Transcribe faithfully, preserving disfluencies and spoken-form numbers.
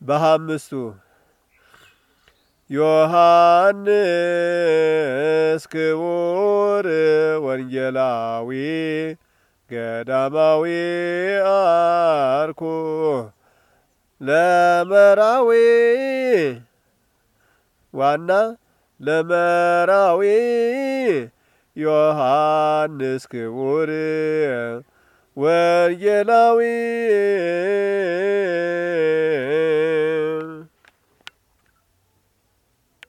በሃምስቱ ዮሐንስ ክቡር ወንጌላዊ ገዳማዊ አርኩ ለመራዊ ዋና ለመራዊ ዮሐንስ ክቡር ወንጌላዊ